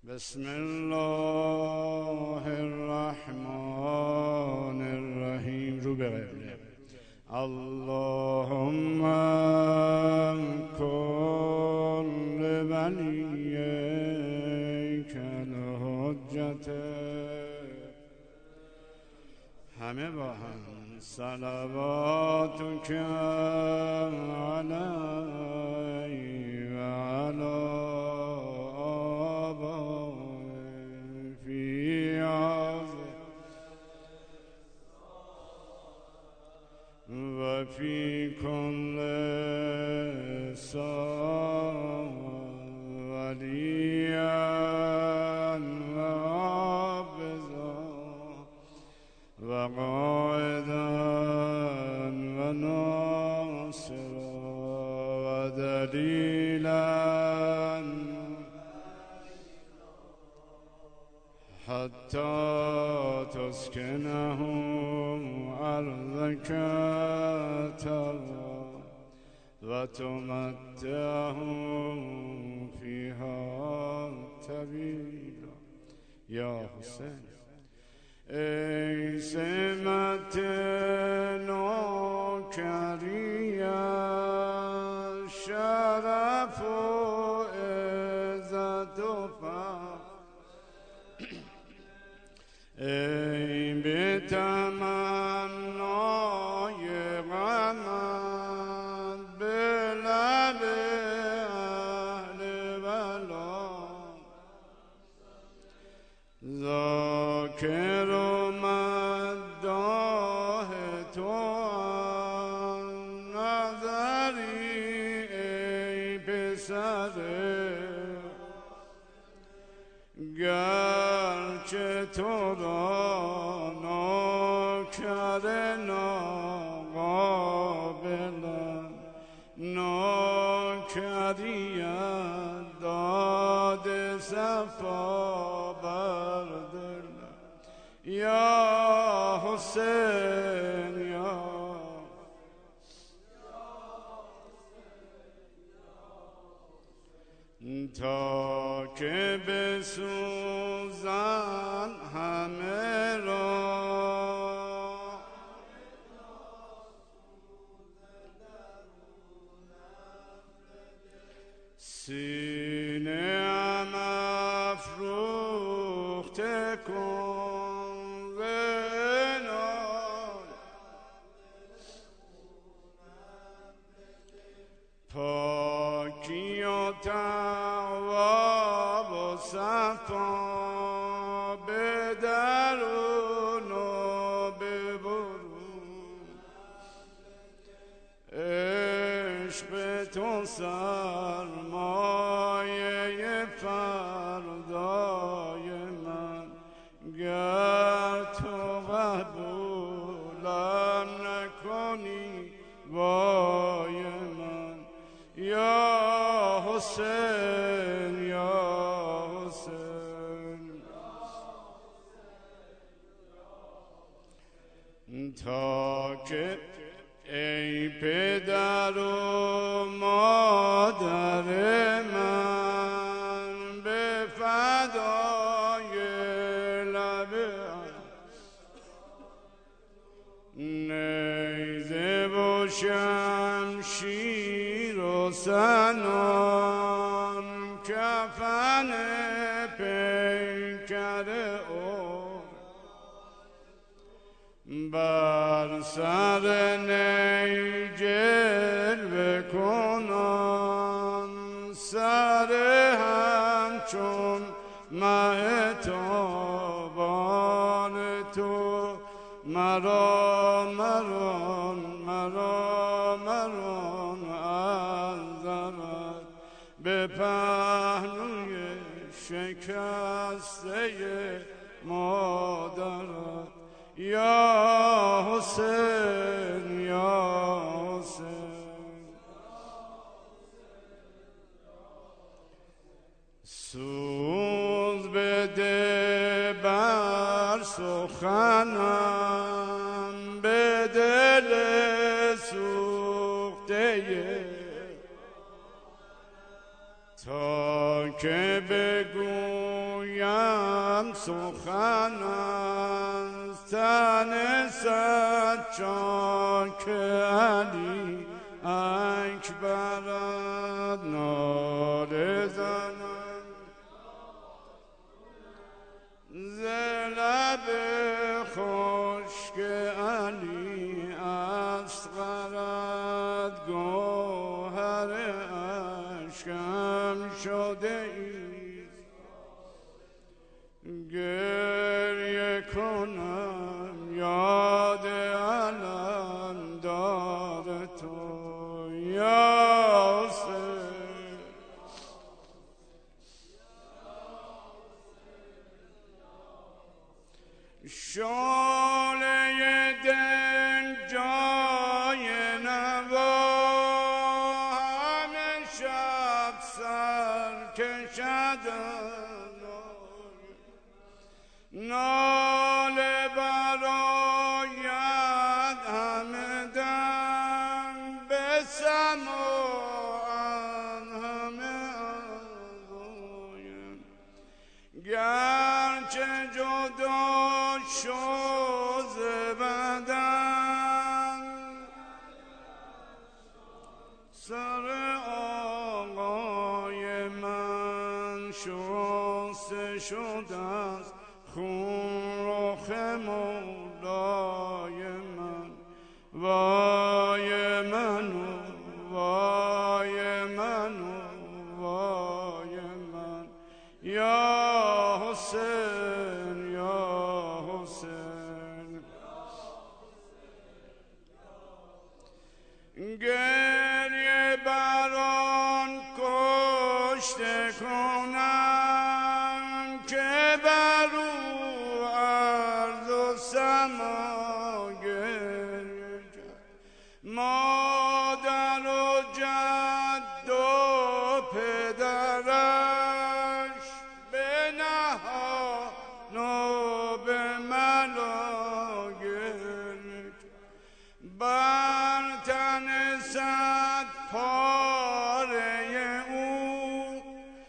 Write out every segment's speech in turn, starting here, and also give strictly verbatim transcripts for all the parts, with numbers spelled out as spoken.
بسم الله الرحمن الرحیم. رو به قبله. اللهم کن لولیک الحجة. همه با هم صلواتک علی و علی فی کل ساعة ولیا و حافظا و قائدا و ناصرا و دلیلا حتی تسکنه ارضک و تمتعهم فیها طویلا. یا حسین ای سمت نوکری شرف و عزت و فخر، ای به تمنای غمت به لب اهل ولا، ذاکر و مداح تو نظری ای پسره، گرچه تو را نوکر ناقابلم، نوکریت داد صفا بر دلم. یا حسین یا تا که بسوزن همه را، سینه ام افروخته کن زنان، پاکی و تقوا و صفا به درون و به برون، عشق تو سرمایه فردای من، گر تو قبولم نکنی وای من. یا حسین یا حسین تا که ای پدر و مادر من به فدای لب نیزه و شمشیر و سنان، کفن پیکر او بر سر نی جلوه کنان، سر همچون مهتابان تو مرا مران مرا مران از زند به پهلوی شکسته مادرت. یا حسین یا حسین سوز بده بر سخنم به دل سوخته، تا که بگویم گویم سخن از تن سجاک علی اکبرت ناله زنم ز لب خشک علی اصغرت گوهر اشکم شده ایست گریه کنم یاد علم دار تو یا حسین شعله دل جای نوا همه شب سر کشد ناله براید همه دم به سماعن همه آقایم گرچه جدا شد ز بدن سر آقای من شسته شده است خون رخ مولای من وای منو وای منو وای من یا حسین یا حسین گریه بران کشته کنم که برو عرض و سما گریه کرد مادر و جد و پدرش به نهان و به ملا گریه کرد بر تن صد پاره او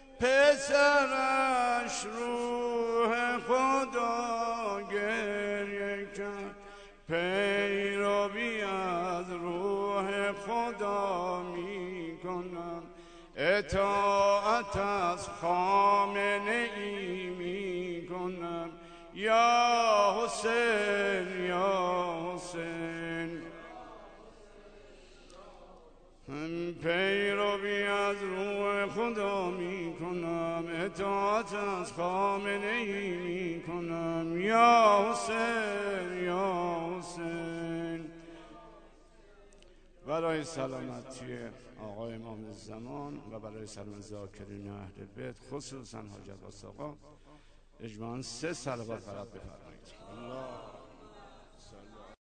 پسرش روح خدا گریه کرد پیروی از روح خدا می کنم اطاعت از خامنه ای می کنم یا حسین یا حسین پیروی از روح خدا می کنم اطاعت از خامنه ای می کنم یا حسین یا حسین برای سلامتی آقای امام زمان و برای سلامت ذاکرین اهل بیت خصوصا حاج عباس آقا اجماعاً سه صلوات برات بفرمایید.